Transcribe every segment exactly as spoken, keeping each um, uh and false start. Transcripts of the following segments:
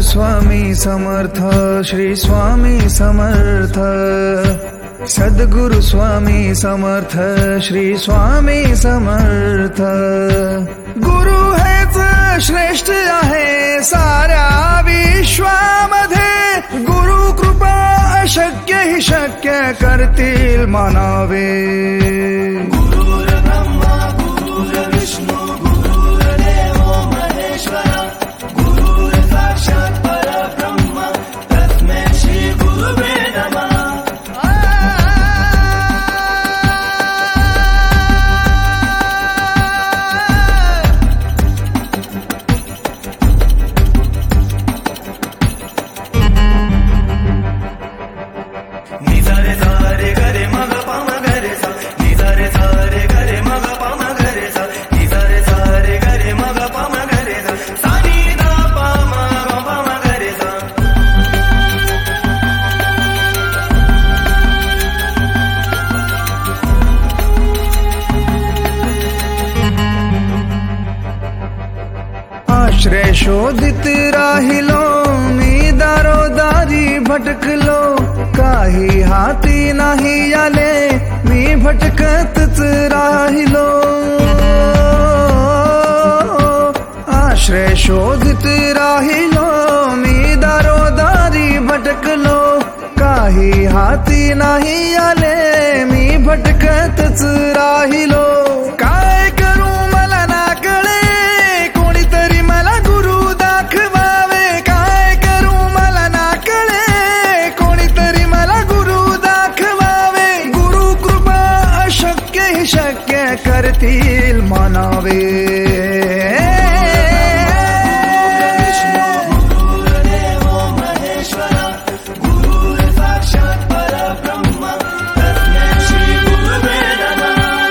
स्वामी समर्थ श्री स्वामी समर्थ सद्गुरु स्वामी समर्थ श्री स्वामी समर्थ गुरु हेच श्रेष्ठ आहे साऱ्या विश्वामध्ये गुरु कृपा अशक्य ही शक्य करतील मानावे गुरुर्ब्रह्मा गुरुर्विष्णू गुरुर्देवो महेश्वरा गुरुर्साक्षात् परब्रह्म तस्मै श्री गुरुवे नमः। निजारे सारे गरे मग पाम गरे सा निजारे सारे गरे मग पाम गरे सा निजारे सारे गरे मग पाम गरे सा सानी दा पाम ग पाम गरे सा। आश्रय शोधित राहिलो मी दारोदारी भटकलो काही हाती नाही आले मी भटकतच राहिलो आश्रय शोधित राहिलो मी दारोदारी भटकलो काही हाती नाही आले मी भटकतच राहिलो काय करू मला ना कळे कोणीतरी मला गुरु दाखवावे काय करू मला ना कळे कोणीतरी मला गुरु दाखवावे गुरु कृपा अशक्य ही शक्य करतील मानावे गुरुर्देवो महेश्वरा गुरुर्साक्षात् परब्रह्म तस्मै श्री गुरुवे नमः।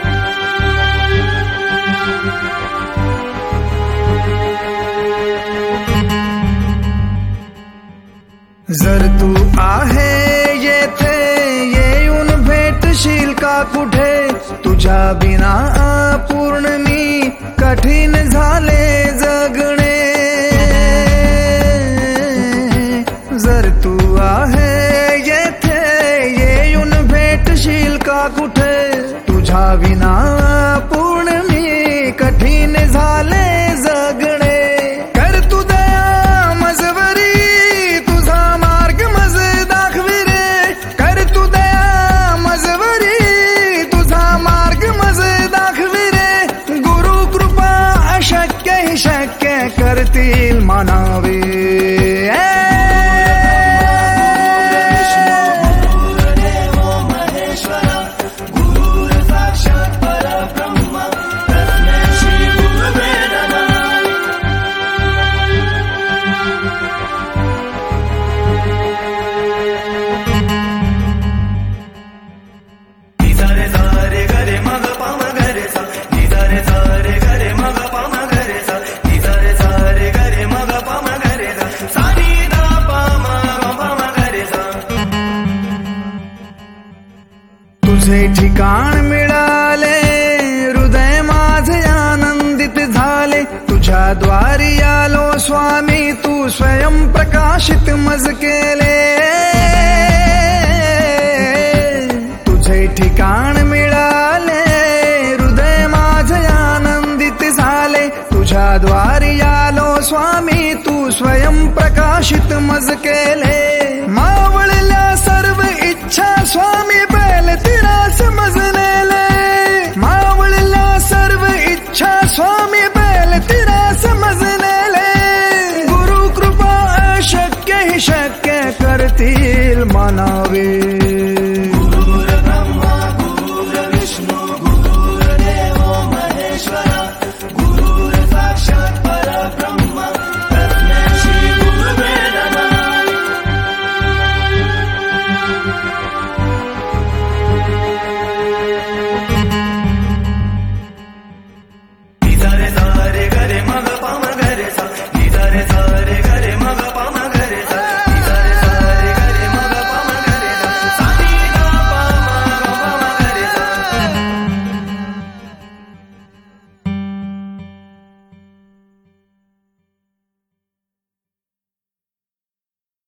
जर तू आहे येथे येऊन भेटशील का कुठे तुझ्या बिना अपूर्ण मी कठीण झाले जगणे जर तू आहे येथे येऊन भेटशील का कुठे तुझ्या बिना अपूर्ण मी कठीण झाले जगणे कर तू दया मजवरी तुझा मार्ग मज दाखवी रे कर तू दया मजवरी तुझा मार्ग मज दाखवी रे गुरु कृपा अशक्य ही शक्य करतील मानावे गुरुर्देवो महेश्वरा गुरुर्साक्षात् परब्रह्म तस्मै श्री गुरुवे नमः। निजारे सारे गरे मग पाम गरे सा निजारे सारे गरे मग पाम गरे सा निजारे सारे गरे मग पाम गरे सा सानी दा पाम ग पाम गरे सा। तुझे ठिकाण मिळाले हृदय माझे आनंदित झाले तुझ्या द्वारी आलो स्वामी तू स्वयं प्रकाशित मज केले तुझे ठिकाण मिळाले हृदय माझे आनंदित झाले तुझ्या द्वारी आलो स्वामी तू स्वयं प्रकाशित मज केले मावळल्या सर्व इच्छा स्वामी बैल तिला समजलेले मावळल्या सर्व इच्छा स्वामी बैल तिला समजलेले गुरु कृपा अशक्य ही शक्य करतील मानावे।